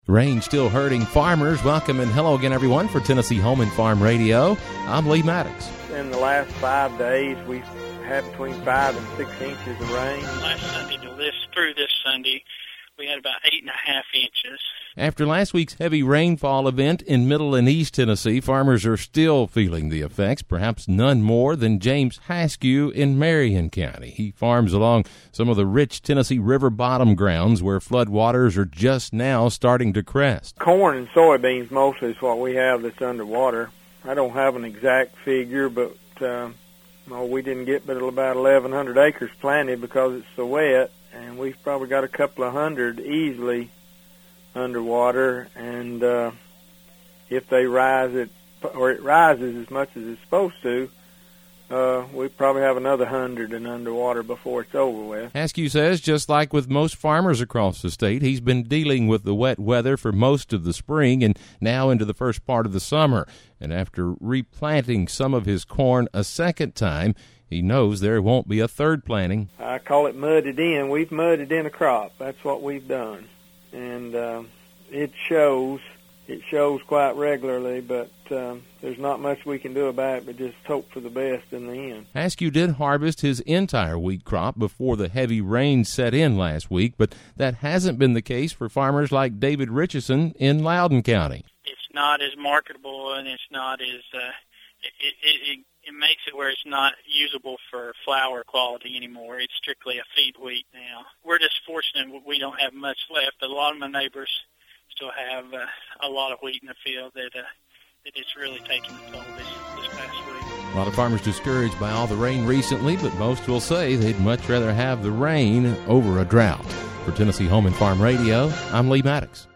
Rain still hurting farmers. Welcome and hello again, everyone, for Tennessee Home and Farm Radio. I'm Lee Maddox. In the last 5 days, we've had between 5 and 6 inches of rain. Last Sunday to this Sunday, we had about 8.5 inches. After last week's heavy rainfall event in Middle and East Tennessee, farmers are still feeling the effects, perhaps none more than James Haskew in Marion County. He farms along some of the rich Tennessee river bottom grounds where floodwaters are just now starting to crest. Corn and soybeans mostly is what we have that's underwater. I don't have an exact figure, but we didn't get but about 1,100 acres planted because it's so wet, and we've probably got a couple of hundred easily underwater, and if they rise or it rises as much as it's supposed to, we probably have another 100 in underwater before it's over with. Haskew says, just like with most farmers across the state, he's been dealing with the wet weather for most of the spring and now into the first part of the summer. And after replanting some of his corn a second time, he knows there won't be a third planting. I call it mudded in. We've mudded in a crop. That's what we've done. And it shows quite regularly, but there's not much we can do about it but just hope for the best in the end. Haskew did harvest his entire wheat crop before the heavy rain set in last week, but that hasn't been the case for farmers like David Richardson in Loudoun County. It's not as marketable, and it's not as it makes it where it's not usable for flour quality anymore. It's strictly a feed wheat now. We're just fortunate we don't have much left. A lot of my neighbors still have a lot of wheat in the field that it's really taking a toll this past week. A lot of farmers discouraged by all the rain recently, but most will say they'd much rather have the rain over a drought. For Tennessee Home and Farm Radio, I'm Lee Maddox.